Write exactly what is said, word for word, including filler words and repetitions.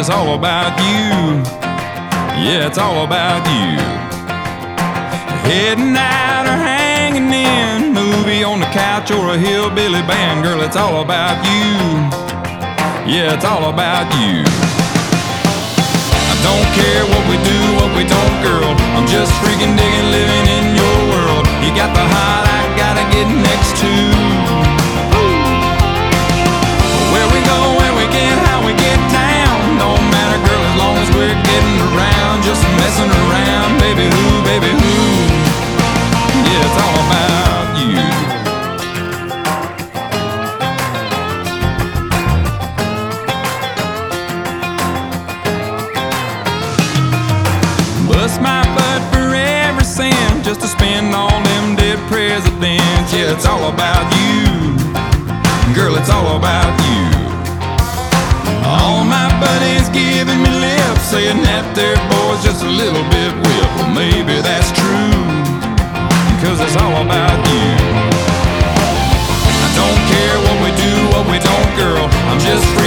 it's all about you. Yeah, it's all about you. Heading out or hanging in, movie on the couch or a hillbilly band. Girl, it's all about you. Yeah, it's all about you. I don't care what we do, what we don't, girl. I'm just freaking digging living in your world. You got the heart I gotta get next to. Where we go, where we get, how we get down, don't matter, girl, as long as we're getting around. Just messing around, baby, who, baby, who. Yeah, it's all about you. Bust my butt for every cent just to spend all them dead presidents. Yeah, it's all about you. Girl, it's all about you. All my buddies giving me lip, saying that their boy's just a little bit whip. Well, maybe that's true, cause it's all about you. I don't care what we do, what we don't, girl. I'm just free